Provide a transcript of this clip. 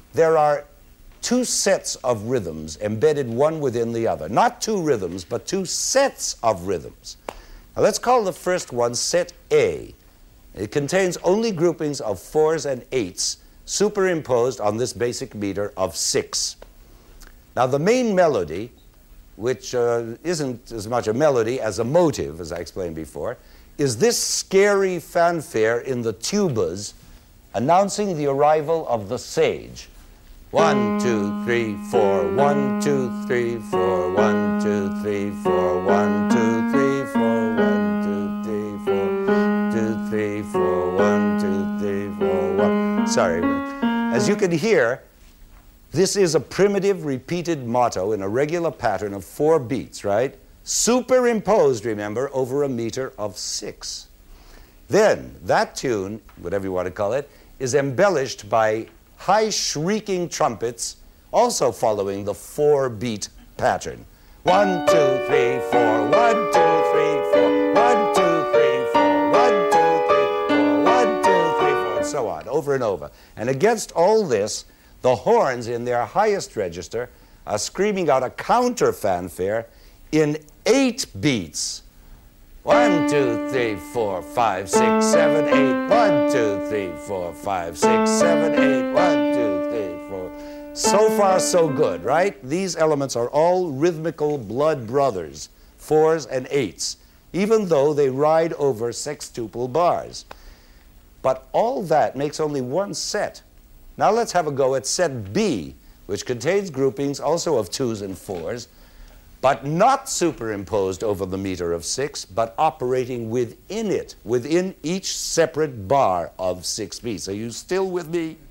there are two sets of rhythms embedded one within the other. Not two rhythms, but two sets of rhythms. Now let's call the first one set A. It contains only groupings of 4s and 8s superimposed on this basic meter of 6. Now the main melody, which isn't as much a melody as a motive, as I explained before, is this scary fanfare in the tubas announcing the arrival of the sage. 1, 2, 3, 4, 1, 2, 3, 4, 1, 2, 3, 4, 1, 2, 3, 4, 1, 2, 3, 4, 2, 3, 4, 1, 2, 3, 4, 1. Sorry. As you can hear, this is a primitive repeated motto in a regular pattern of 4 beats, right? Superimposed, remember, over a meter of 6. Then that tune, whatever you want to call it, is embellished by high shrieking trumpets, also following the 4-beat pattern. 1, 2, 3, 4, 1, 2, 3, 4, 1, 2, 3, 4, 1, 2, 3, 4, 1, 2, 3, 4, and so on, over and over. And against all this, the horns in their highest register are screaming out a counter fanfare in 8 beats. 1, 2, 3, 4, 5, 6, 7, 8. 1, 2, 3, 4, 5, 6, 7, 8. 1, 2, 3, 4. So far, so good, right? These elements are all rhythmical blood brothers, 4s and 8s, even though they ride over sextuple bars. But all that makes only one set. Now let's have a go at set B, which contains groupings also of 2s and 4s, but not superimposed over the meter of 6, but operating within it, within each separate bar of 6 beats. Are you still with me?